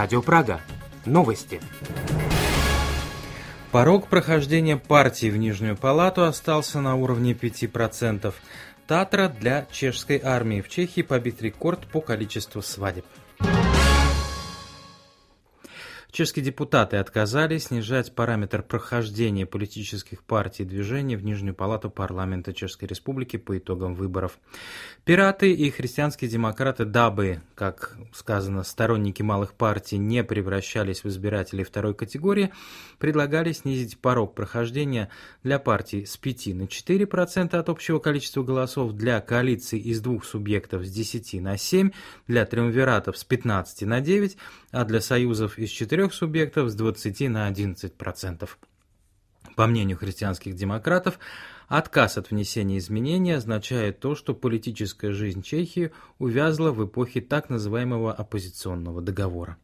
Радио Прага. Новости. Порог прохождения партии в Нижнюю палату остался на уровне 5%. Татра для чешской армии. В Чехии побит рекорд по количеству свадеб. Чешские депутаты отказались снижать параметр прохождения политических партий и движений в Нижнюю палату парламента Чешской Республики по итогам выборов. Пираты и христианские демократы, дабы, как сказано, сторонники малых партий не превращались в избирателей второй категории, предлагали снизить порог прохождения для партий с 5 на 4% от общего количества голосов, для коалиций из двух субъектов с 10 на 7, для триумвиратов с 15 на 9, а для союзов из 4 субъектов с 20 на 11%. По мнению христианских демократов, отказ от внесения изменений означает то, что политическая жизнь Чехии увязла в эпохе так называемого оппозиционного договора.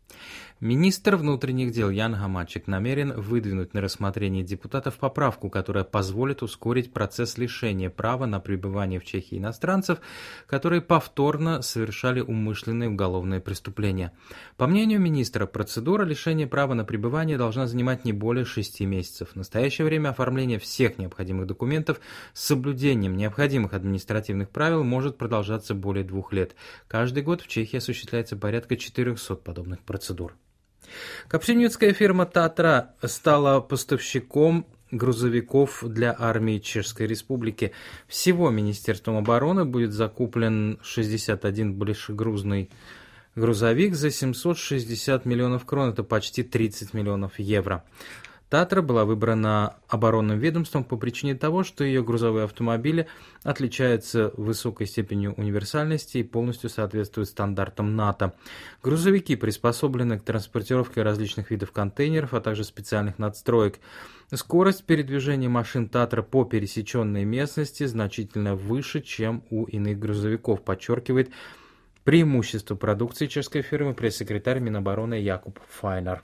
Министр внутренних дел Ян Хамачек намерен выдвинуть на рассмотрение депутатов поправку, которая позволит ускорить процесс лишения права на пребывание в Чехии иностранцев, которые повторно совершали умышленные уголовные преступления. По мнению министра, процедура лишения права на пребывание должна занимать не более 6 месяцев. В настоящее время оформление всех необходимых документов с соблюдением необходимых административных правил может продолжаться более 2 лет. Каждый год в Чехии осуществляется порядка 400 подобных процедур. Копченицкая фирма «Татра» стала поставщиком грузовиков для армии Чешской Республики. Всего Министерством обороны будет закуплен 61 большегрузный грузовик за 760 миллионов крон, это почти 30 миллионов евро. «Татра» была выбрана оборонным ведомством по причине того, что ее грузовые автомобили отличаются высокой степенью универсальности и полностью соответствуют стандартам НАТО. Грузовики приспособлены к транспортировке различных видов контейнеров, а также специальных надстроек. Скорость передвижения машин «Татра» по пересеченной местности значительно выше, чем у иных грузовиков, подчеркивает преимущество продукции чешской фирмы пресс-секретарь Минобороны Якуб Файнер.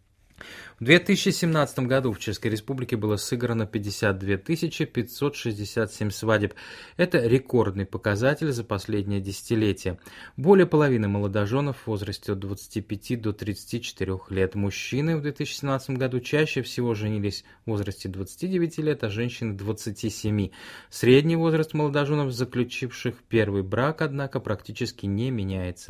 В 2017 году в Чешской Республике было сыграно 52 567 свадеб. Это рекордный показатель за последнее десятилетие. Более половины молодоженов в возрасте от 25 до 34 лет. Мужчины в 2017 году чаще всего женились в возрасте 29 лет, а женщины 27. Средний возраст молодоженов, заключивших первый брак, однако, практически не меняется.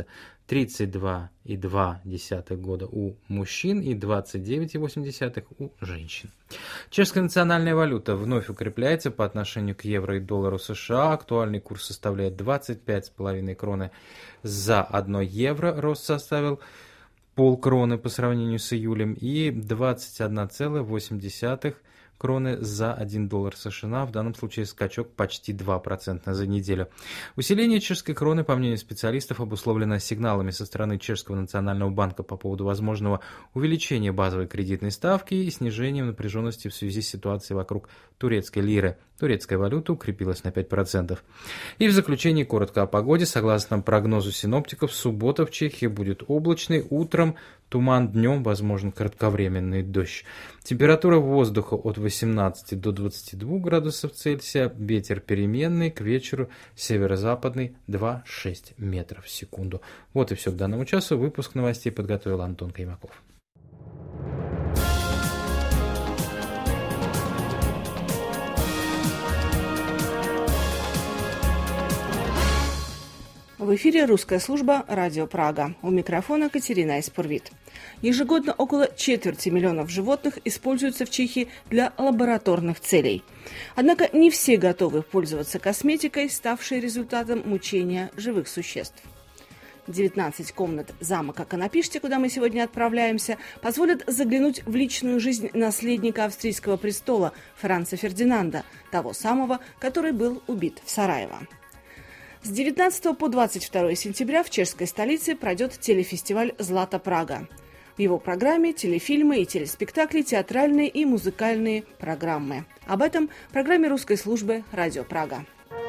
32,2 года у мужчин и 29,8 у женщин. Чешская национальная валюта вновь укрепляется по отношению к евро и доллару США. Актуальный курс составляет 25,5 кроны за 1 евро. Рост составил полкроны по сравнению с июлем и 21,8 кроны за 1 доллар США, в данном случае скачок почти 2% за неделю. Усиление чешской кроны, по мнению специалистов, обусловлено сигналами со стороны Чешского национального банка по поводу возможного увеличения базовой кредитной ставки и снижением напряженности в связи с ситуацией вокруг турецкой лиры. Турецкая валюта укрепилась на 5%. И в заключение коротко о погоде. Согласно прогнозу синоптиков, суббота в Чехии будет облачной, утром туман, днем возможен кратковременный дождь. Температура воздуха от 18 до 22 градусов Цельсия, ветер переменный, к вечеру северо-западный 2,6 метров в секунду. Вот и все к данному часу. Выпуск новостей подготовил Антон Каймаков. В эфире русская служба «Радио Прага». У микрофона Катерина Испурвит. Ежегодно около 250 000 животных используются в Чехии для лабораторных целей. Однако не все готовы пользоваться косметикой, ставшей результатом мучения живых существ. 19 комнат замка Конопиште, куда мы сегодня отправляемся, позволят заглянуть в личную жизнь наследника австрийского престола Франца Фердинанда, того самого, который был убит в Сараево. С 19 по 22 сентября в чешской столице пройдет телефестиваль «Злата Прага». В его программе телефильмы и телеспектакли, театральные и музыкальные программы. Об этом в программе русской службы «Радио Прага».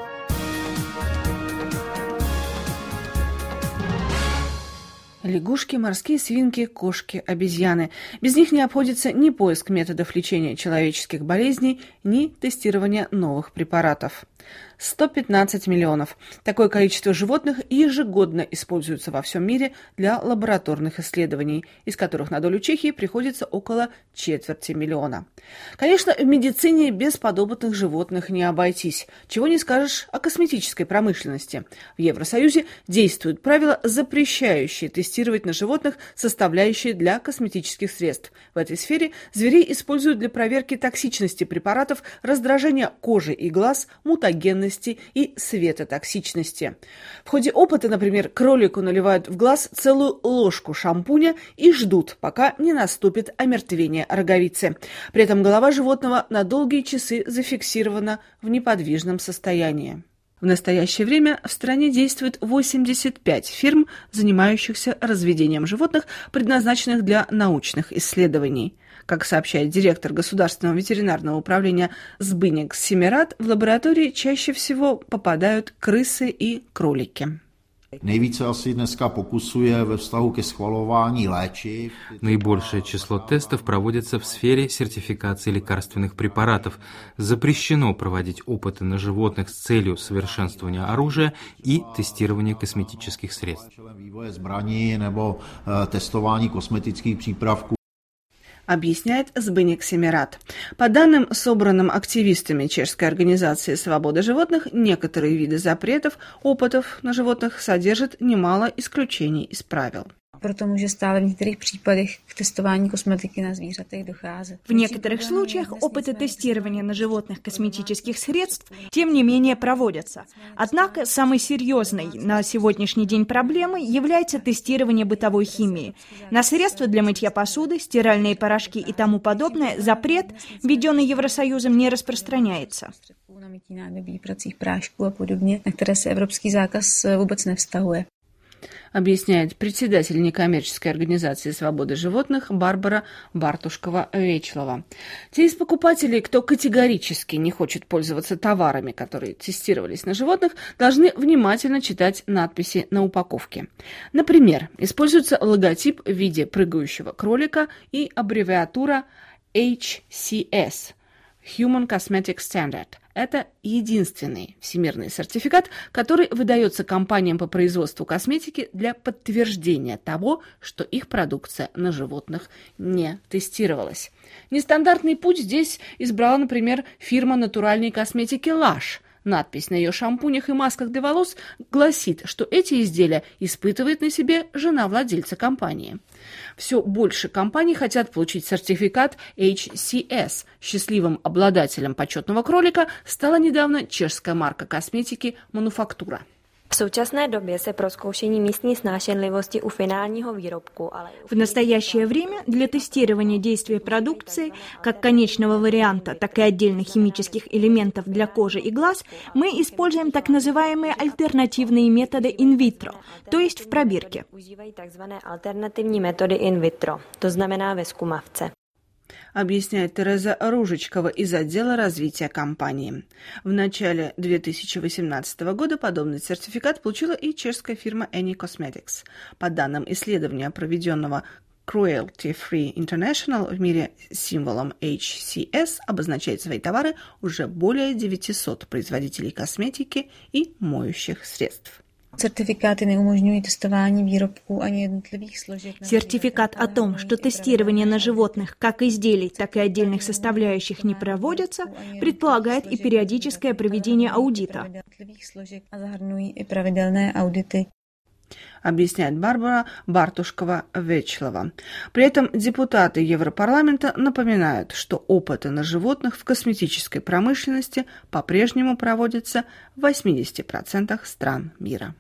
Лягушки, морские свинки, кошки, обезьяны. Без них не обходится ни поиск методов лечения человеческих болезней, ни тестирование новых препаратов. 115 миллионов. Такое количество животных ежегодно используется во всем мире для лабораторных исследований, из которых на долю Чехии приходится около 250 000. Конечно, в медицине без подопытных животных не обойтись. Чего не скажешь о косметической промышленности. В Евросоюзе действуют правила, запрещающие тестировать на животных составляющие для косметических средств. В этой сфере зверей используют для проверки токсичности препаратов, раздражения кожи и глаз, мутагенности и светотоксичности. В ходе опыта, например, кролику наливают в глаз целую ложку шампуня и ждут, пока не наступит омертвение роговицы. При этом голова животного на долгие часы зафиксирована в неподвижном состоянии. В настоящее время в стране действует 85 фирм, занимающихся разведением животных, предназначенных для научных исследований. Как сообщает директор Государственного ветеринарного управления Zbyněk Semerád, в лаборатории чаще всего попадают крысы и кролики. Наибольшее число тестов проводится в сфере сертификации лекарственных препаратов. Запрещено проводить опыты на животных с целью совершенствования оружия и тестирования косметических средств. Объясняет Zbyněk Semerád. По данным, собранным активистами чешской организации «Свобода животных», некоторые виды запретов опытов на животных содержат немало исключений из правил. Proto může stále v některých případech k testování kosmetiky na zvířatech docházet. В некоторых случаях опыты тестирования на животных косметических средств тем не менее проводятся. Однако самой серьезной на сегодняшний день проблемой является тестирование бытовой химии. На средства для мытья посуды, стиральные порошки и тому подобное запрет, введенный Евросоюзом, не распространяется. Na mytí nádobí, pracích prášků a podobně, na které se evropský zákaz vůbec nevztahuje. Объясняет председатель некоммерческой организации «Свобода животных» Барбара Бартушкова-Вечлова. Те из покупателей, кто категорически не хочет пользоваться товарами, которые тестировались на животных, должны внимательно читать надписи на упаковке. Например, используется логотип в виде прыгающего кролика и аббревиатура HCS – Human Cosmetic Standard. Это единственный всемирный сертификат, который выдается компаниям по производству косметики для подтверждения того, что их продукция на животных не тестировалась. Нестандартный путь здесь избрала, например, фирма натуральной косметики Lush. Надпись на ее шампунях и масках для волос гласит, что эти изделия испытывает на себе жена владельца компании. Все больше компаний хотят получить сертификат HCS. Счастливым обладателем почетного кролика стала недавно чешская марка косметики «Мануфактура». V současné době se pro zkoušení místní snášenlivosti u finálního výrobku, ale В настоящее время для тестирования действия продукции, как конечного варианта, так и отдельных химических элементов для кожи и глаз, мы используем так называемые альтернативные методы in-vitro, то есть в пробирке. Užívají takzvané alternativní metody in vitro, to znamená ve zkumavce. Объясняет Тереза Ружичкова из отдела развития компании. В начале 2018 года подобный сертификат получила и чешская фирма Any Cosmetics. По данным исследования, проведенного Cruelty Free International, в мире символом HCS обозначает свои товары уже более 900 производителей косметики и моющих средств. Certifikáty neumožňují testování výrobků ani jednotlivých složek. Сертификат о том, что тестирование на животных как изделий, так и отдельных составляющих не проводятся, предполагает и периодическое проведение аудита. A zahrnují i pravidelné audity. Объясняет Барбара Бартушкова-Вечлова. При этом депутаты Европарламента напоминают, что опыты на животных в косметической промышленности по-прежнему проводятся в 80% стран мира.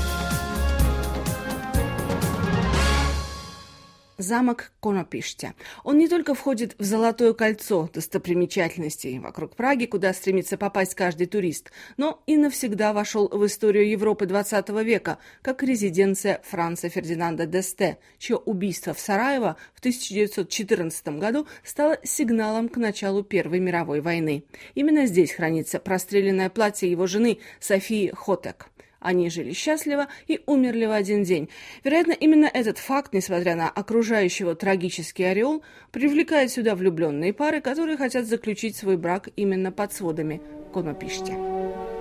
Замок Конопиште. Он не только входит в Золотое кольцо достопримечательностей вокруг Праги, куда стремится попасть каждый турист, но и навсегда вошел в историю Европы XX века, как резиденция Франца Фердинанда d'Este, чье убийство в Сараево в 1914 году стало сигналом к началу Первой мировой войны. Именно здесь хранится простреленное платье его жены Софии Хотек. Они жили счастливо и умерли в один день. Вероятно, именно этот факт, несмотря на окружающего трагический ореол, привлекает сюда влюбленные пары, которые хотят заключить свой брак именно под сводами Конопиште.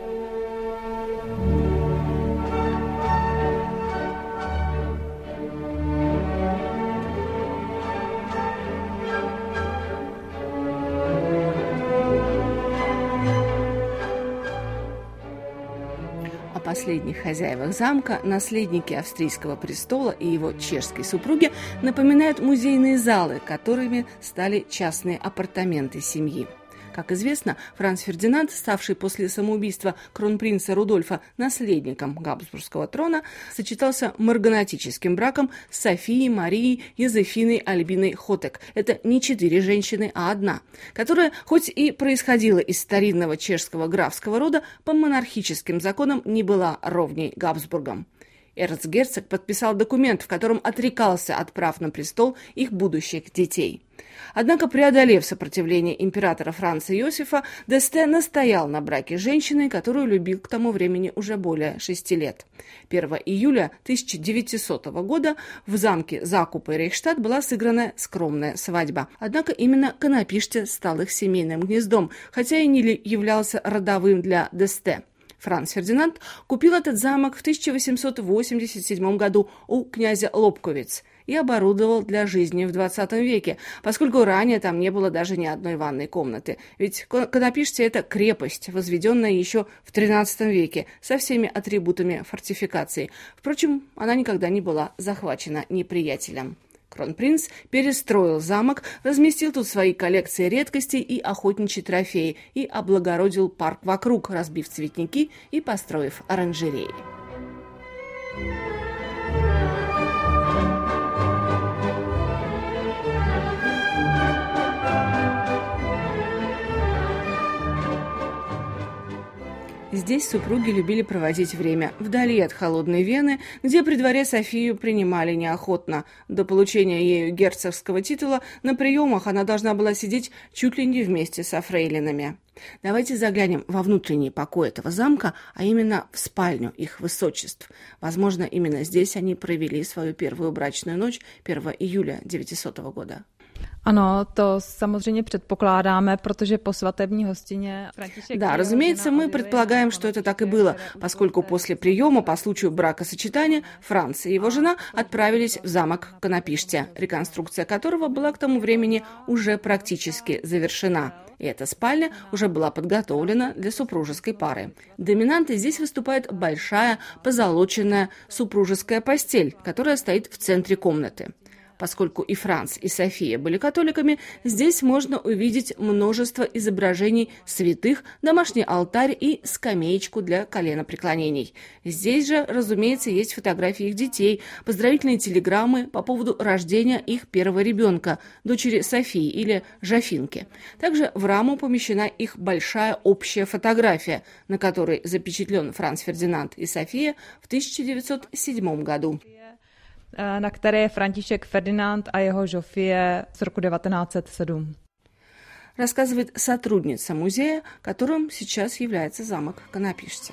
последних хозяевах замка, наследники австрийского престола и его чешской супруги напоминают музейные залы, которыми стали частные апартаменты семьи. Как известно, Франц Фердинанд, ставший после самоубийства кронпринца Рудольфа наследником Габсбургского трона, сочетался марганатическим браком с Софией Марией Йозефиной Альбиной Хотек. Это не 4 женщины, а одна, которая, хоть и происходила из старинного чешского графского рода, по монархическим законам не была ровней Габсбургам. Эрцгерцог подписал документ, в котором отрекался от прав на престол их будущих детей. Однако, преодолев сопротивление императора Франца Иосифа, d'Este настоял на браке с женщиной, которую любил к тому времени уже более 6 лет. 1 июля 1900 года в замке Закупа и Рейхштадт была сыграна скромная свадьба. Однако именно Конопиште стал их семейным гнездом, хотя и не являлся родовым для d'Este. Франц Фердинанд купил этот замок в 1887 году у князя Лобковиц и оборудовал для жизни в 20 веке, поскольку ранее там не было даже ни одной ванной комнаты. Ведь Конопиште – это крепость, возведенная еще в 13 веке, со всеми атрибутами фортификации. Впрочем, она никогда не была захвачена неприятелем. Кронпринц перестроил замок, разместил тут свои коллекции редкостей и охотничьи трофеи и облагородил парк вокруг, разбив цветники и построив оранжереи. Здесь супруги любили проводить время, вдали от холодной Вены, где при дворе Софию принимали неохотно. До получения ею герцогского титула на приемах она должна была сидеть чуть ли не вместе со фрейлинами. Давайте заглянем во внутренний покой этого замка, а именно в спальню их высочеств. Возможно, именно здесь они провели свою первую брачную ночь 1 июля 900 года. Ano, to samozřejmě předpokládáme, protože po svatební hostině František... Да, разумеется, мы предполагаем, что это так и было, поскольку после приема по случаю бракосочетания Франц и его жена отправились в замок Конопиште, реконструкция которого была к тому времени уже практически завершена. И эта спальня уже была подготовлена для супружеской пары. Доминантой здесь выступает большая позолоченная супружеская постель, которая стоит в центре комнаты. Поскольку и Франц, и София были католиками, здесь можно увидеть множество изображений святых, домашний алтарь и скамеечку для коленопреклонений. Здесь же, разумеется, есть фотографии их детей, поздравительные телеграммы по поводу рождения их первого ребенка, дочери Софии или Жафинки. Также в раму помещена их большая общая фотография, на которой запечатлен Франц Фердинанд и София в 1907 году. na které je František Ferdinand a jeho Žofie z roku 1907. Рассказывает сотрудница музея, которым сейчас является замок Конопиште.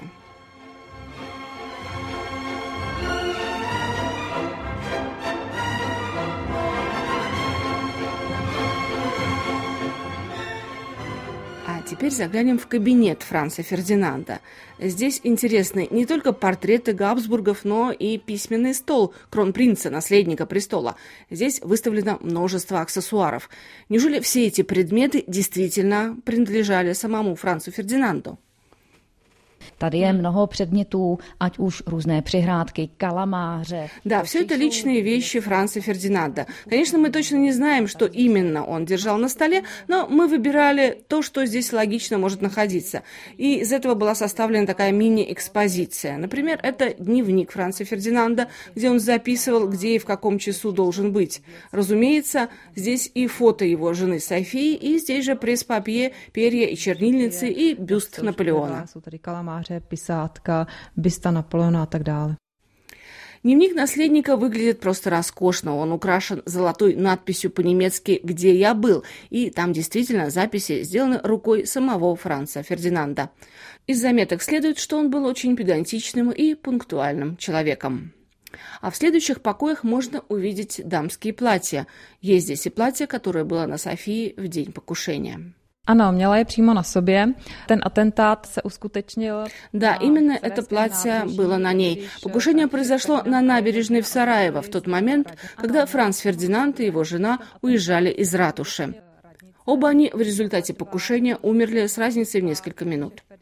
Теперь заглянем в кабинет Франца Фердинанда. Здесь интересны не только портреты Габсбургов, но и письменный стол кронпринца, наследника престола. Здесь выставлено множество аксессуаров. Неужели все эти предметы действительно принадлежали самому Францу Фердинанду? Tady je mnoho předmětů, ať už různé přihrádky, kalamáře. Да, все это личные вещи Франца Фердинанда. Конечно, мы точно не знаем, что именно он держал на столе, но мы выбирали то, что здесь логично может находиться. И из этого была составлена такая мини-экспозиция. Например, это дневник Франца Фердинанда, где он записывал, где и в каком часу должен быть. Разумеется, здесь и фото его жены Софии, и здесь же пресс-папье, перья и чернильницы, и бюст Наполеона. Pisátка, bysta Napoleona a tak dále. Дневник наследника выглядит просто роскошно. Он украшен золотой надписью по-немецки «Где я был?», и там действительно записи сделаны рукой самого Франца Фердинанда. Из заметок следует, что он был очень педантичным и пунктуальным человеком. А в следующих покоях можно увидеть дамские платья. Есть здесь и платье, которое было на Софии в день покушения. Ano, měla je přímo na sobě. Ten atentát se uskutečnil. Да, именно это платье было на ней. Покушение произошло на набережной в Сараево в тот момент, когда Франц Фердинанд и его жена уезжали из ратуши. Оба они в результате покушения умерли с разницей в несколько минут.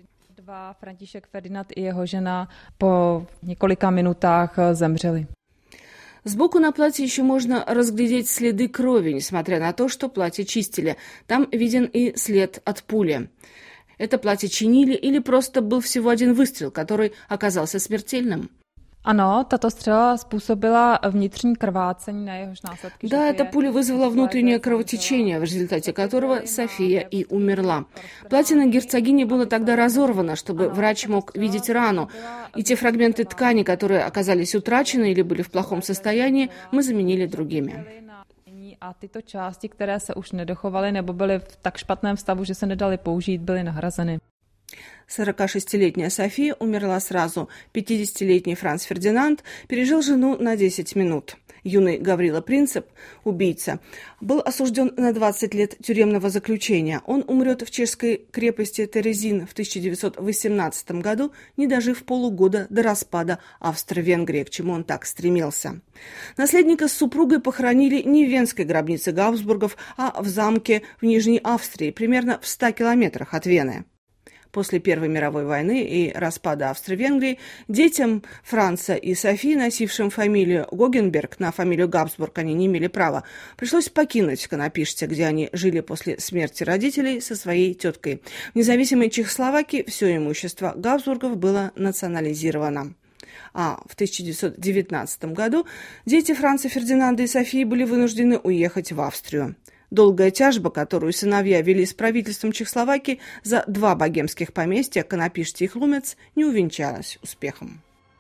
František Ferdinand и его жена по několika minutách zemřeli. Сбоку на платье еще можно разглядеть следы крови, несмотря на то, что платье чистили. Там виден и след от пули. Это платье чинили или просто был всего один выстрел, который оказался смертельным? Ano, tato střela způsobila vnitřní krvácení, na jehož následky. Да, эта пуля вызвала внутреннее кровотечение, в результате которого София и умерла. Платье на герцогине было тогда разорвано, чтобы врач мог видеть рану. И те фрагменты ткани, которые оказались утрачены или были в плохом состоянии, мы заменили другими. A tyto části, které se už nedochovaly nebo byly v tak špatném stavu, že se nedaly použít, byly nahrazeny. 46-летняя София умерла сразу. 50-летний Франц Фердинанд пережил жену на 10 минут. Юный Гаврила Принцип, убийца, был осужден на 20 лет тюремного заключения. Он умрет в чешской крепости Терезин в 1918 году, не дожив полугода до распада Австро-Венгрии, к чему он так стремился. Наследника с супругой похоронили не в венской гробнице Габсбургов, а в замке в Нижней Австрии, примерно в 100 километрах от Вены. После Первой мировой войны и распада Австро-Венгрии детям Франца и Софии, носившим фамилию Гогенберг, на фамилию Габсбург они не имели права, пришлось покинуть Конопиште, где они жили после смерти родителей со своей теткой. В независимой Чехословакии все имущество Габсбургов было национализировано. А в 1919 году дети Франца Фердинанда и Софии были вынуждены уехать в Австрию. Долгая тяжба, которую сыновья вели с правительством Чехословакии за 2 богемских поместья, Конопиште и Хлумец, не увенчалась успехом.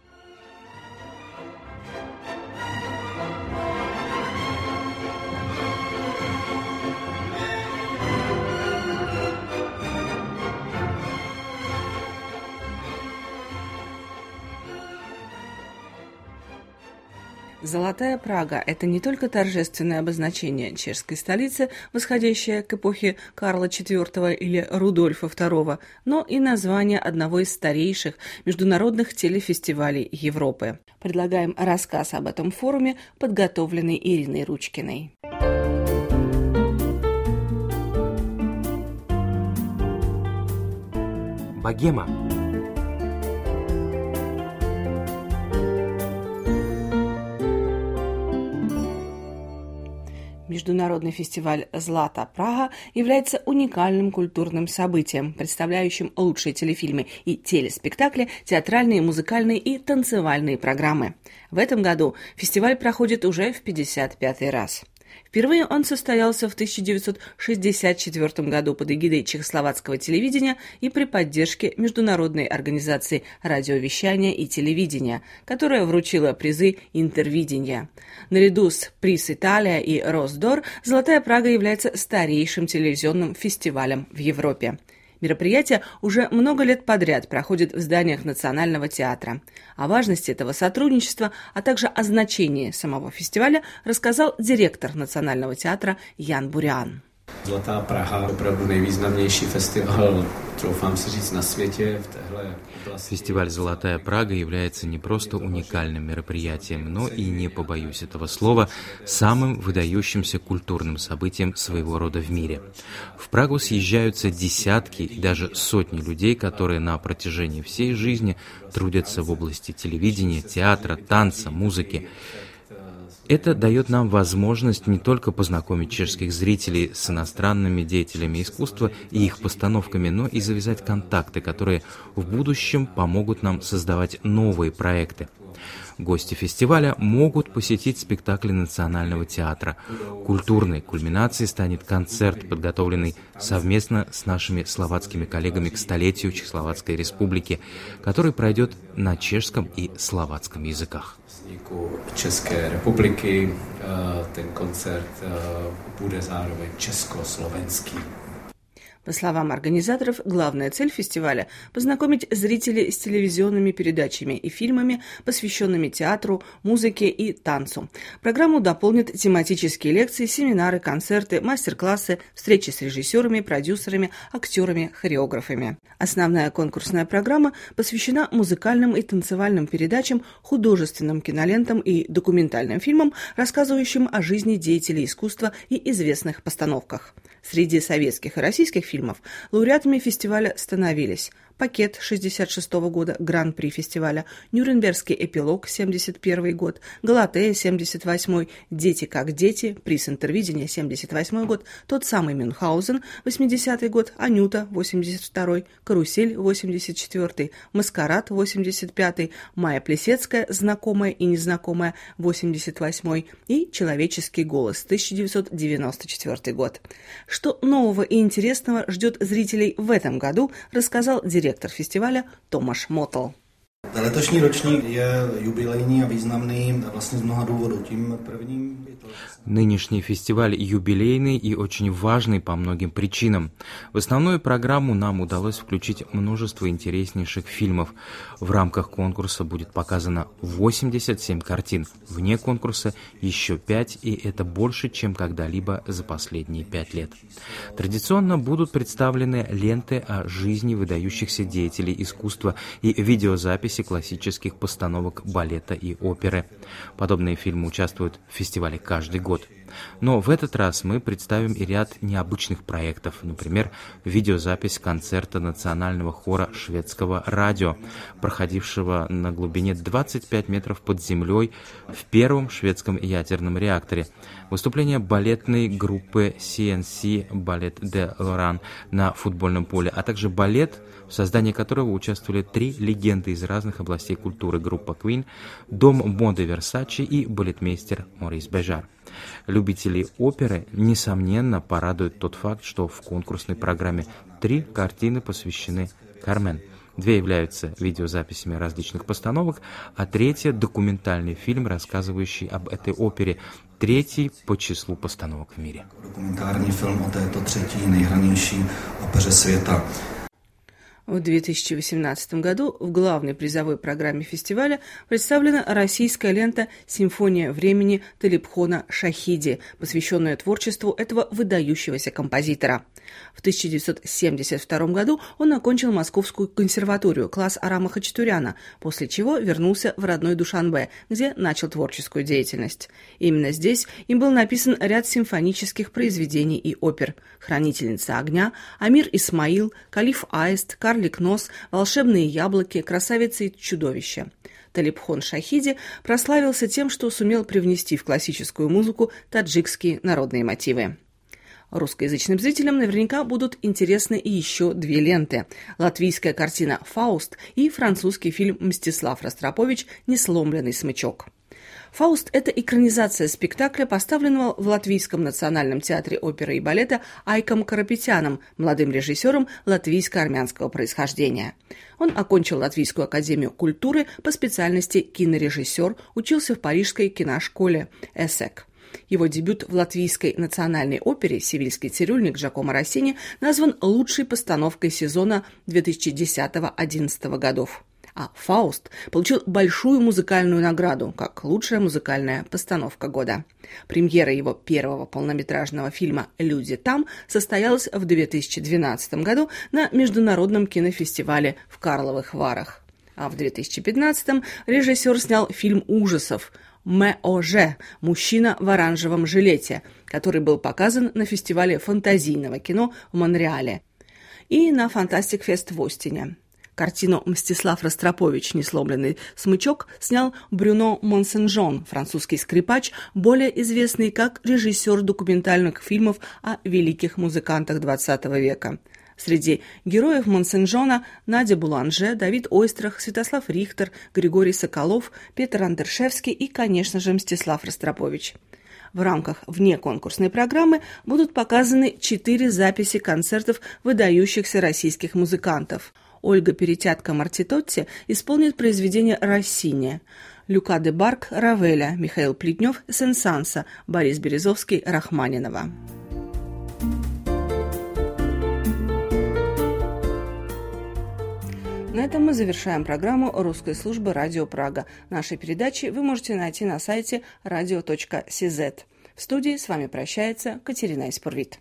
Золотая Прага – это не только торжественное обозначение чешской столицы, восходящее к эпохе Карла IV или Рудольфа II, но и название одного из старейших международных телефестивалей Европы. Предлагаем рассказ об этом форуме, подготовленный Ириной Ручкиной. Богема. Международный фестиваль «Злата Прага» является уникальным культурным событием, представляющим лучшие телефильмы и телеспектакли, театральные, музыкальные и танцевальные программы. В этом году фестиваль проходит уже в 55-й раз. Впервые он состоялся в 1964 году под эгидой чехословацкого телевидения и при поддержке Международной организации радиовещания и телевидения, которая вручила призы Интервидения. Наряду с Приз Италия и Росдор «Золотая Прага» является старейшим телевизионным фестивалем в Европе. Мероприятие уже много лет подряд проходит в зданиях Национального театра. О важности этого сотрудничества, а также о значении самого фестиваля рассказал директор Национального театра Jan Burian. Zlatá Praha, opravdu nejvýznamnější festival, troufám si říct, na světě v téhle oblasti. Фестиваль «Золотая Прага» является не просто уникальным мероприятием, но и, не побоюсь этого слова, самым выдающимся культурным событием своего рода в мире. В Прагу съезжаются десятки и даже сотни людей, которые на протяжении всей жизни трудятся в области телевидения, театра, танца, музыки. Это дает нам возможность не только познакомить чешских зрителей с иностранными деятелями искусства и их постановками, но и завязать контакты, которые в будущем помогут нам создавать новые проекты. Гости фестиваля могут посетить спектакли Национального театра. Культурной кульминацией станет концерт, подготовленный совместно с нашими словацкими коллегами к столетию Чехословацкой республики, который пройдет на чешском и словацком языках. České republiky, ten koncert bude zároveň československý. По словам организаторов, главная цель фестиваля – познакомить зрителей с телевизионными передачами и фильмами, посвященными театру, музыке и танцу. Программу дополнят тематические лекции, семинары, концерты, мастер-классы, встречи с режиссерами, продюсерами, актерами, хореографами. Основная конкурсная программа посвящена музыкальным и танцевальным передачам, художественным кинолентам и документальным фильмам, рассказывающим о жизни деятелей искусства и известных постановках. Среди советских и российских фильмов фильмов. Лауреатами фестиваля становились «Пакет» 1966 года, Гран-при фестиваля, Нюрнбергский эпилог 1971 год, Галатея 1978, «Дети как дети», приз Интервидения 1978 год, тот самый Мюнхгаузен 1980 год, Анюта 1982, Карусель 1984, Маскарад 1985, Майя Плесецкая «Знакомая и незнакомая» 1988 и «Человеческий голос» 1994 год. Что нового и интересного ждет зрителей в этом году, рассказал директор фестиваля Томаш Мотл. Letošní ročník je jubilejní a významný vlastně z mnoha důvodů. Tím prvním je to... Нынешний фестиваль юбилейный и очень важный по многим причинам. В основную программу нам удалось включить множество интереснейших фильмов. В рамках конкурса будет показано 87 картин. Вне конкурса еще 5, и это больше, чем когда-либо за последние 5 лет. Традиционно будут представлены ленты о жизни выдающихся деятелей искусства и видеозаписи классических постановок балета и оперы. Подобные фильмы участвуют в фестивале каждый год. Но в этот раз мы представим и ряд необычных проектов, например, видеозапись концерта национального хора шведского радио, проходившего на глубине 25 метров под землей в первом шведском ядерном реакторе, выступление балетной группы CNC Ballet de Lorraine на футбольном поле, а также балет, в создании которого участвовали 3 легенды из разных областей культуры: группа Queen, дом моды Versace и балетмейстер Морис Бежар. Любителей оперы, несомненно, порадует тот факт, что в конкурсной программе 3 картины посвящены Кармен. 2 являются видеозаписями различных постановок, а 3 – документальный фильм, рассказывающий об этой опере, 3 по числу постановок в мире. Документальный фильм о této 3. nejhranější opeře světa. В 2018 году в главной призовой программе фестиваля представлена российская лента «Симфония времени» Талибхона Шахиди, посвященная творчеству этого выдающегося композитора. В 1972 году он окончил Московскую консерваторию, класс Арама Хачатуряна, после чего вернулся в родной Душанбе, где начал творческую деятельность. Именно здесь им был написан ряд симфонических произведений и опер: «Хранительница огня», «Амир Исмаил», «Калиф Аист», «Карлик Нос», «Волшебные яблоки», «Красавица и чудовище». Талибхон Шахиди прославился тем, что сумел привнести в классическую музыку таджикские народные мотивы. Русскоязычным зрителям наверняка будут интересны и еще 2 ленты: латвийская картина «Фауст» и французский фильм «Мстислав Ростропович. Несломленный смычок». «Фауст» — это экранизация спектакля, поставленного в Латвийском национальном театре оперы и балета Айком Карапетяном, молодым режиссером латвийско-армянского происхождения. Он окончил Латвийскую академию культуры по специальности кинорежиссер, учился в парижской киношколе «Эсек». Его дебют в Латвийской национальной опере «Севильский цирюльник» Джакомо Россини назван лучшей постановкой сезона 2010-2011 годов. А «Фауст» получил большую музыкальную награду как лучшая музыкальная постановка года. Премьера его первого полнометражного фильма «Люди там» состоялась в 2012 году на Международном кинофестивале в Карловых Варах. А в 2015 режиссер снял фильм ужасов «Мэ-Оже. Мужчина в оранжевом жилете», который был показан на фестивале фантазийного кино в Монреале и на Фантастик-фест в Остине. Картину «Мстислав Ростропович. Несломленный смычок» снял Брюно Монсен-Жон, французский скрипач, более известный как режиссер документальных фильмов о великих музыкантах XX века. Среди героев Монсен-Жона Надя Буланже, Давид Ойстрах, Святослав Рихтер, Григорий Соколов, Петр Андершевский и, конечно же, Мстислав Ростропович. В рамках внеконкурсной программы будут показаны 4 записи концертов выдающихся российских музыкантов. Ольга Перетятка-Мартитотти исполнит произведения Россини, Люка де Барк – Равеля, Михаил Плетнев – Сен-Санса, Борис Березовский – Рахманинова. На этом мы завершаем программу русской службы «Радио Прага». Наши передачи вы можете найти на сайте radio.cz. В студии с вами прощается Катерина Испурвит.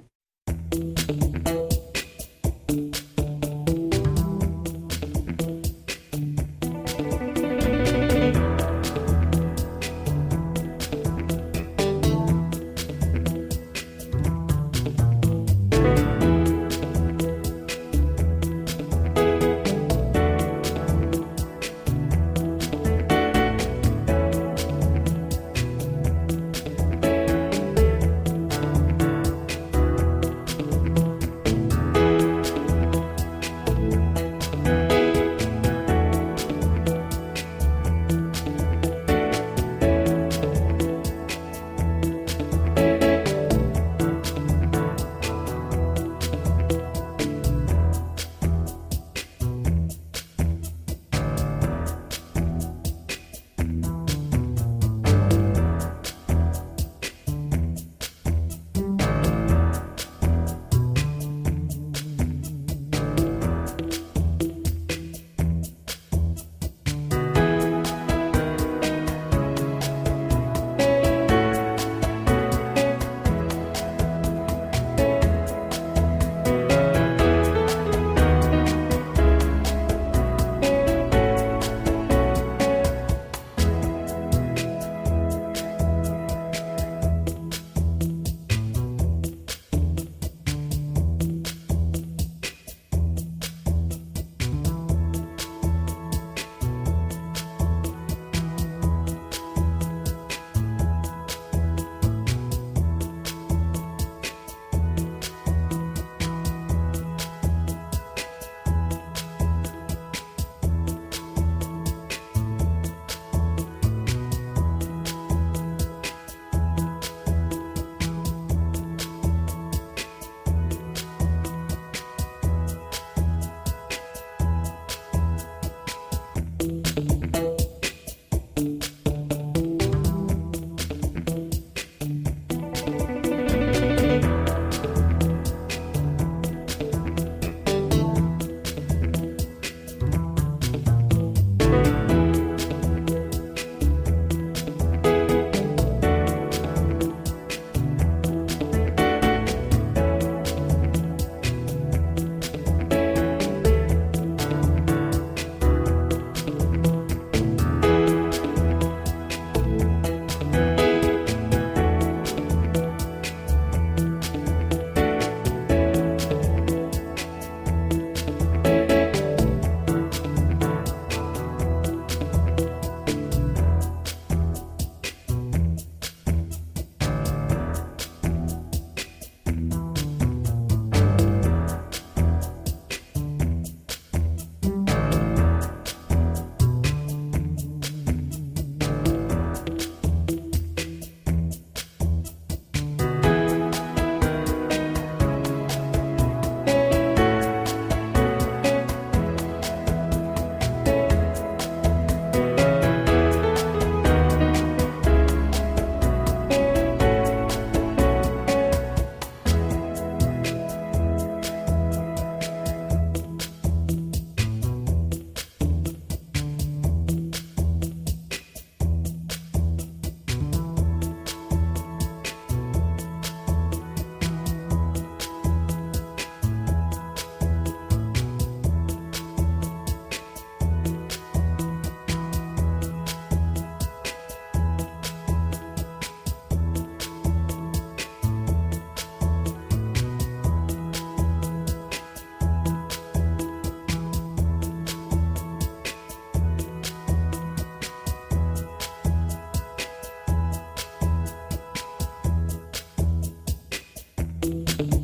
Thank you.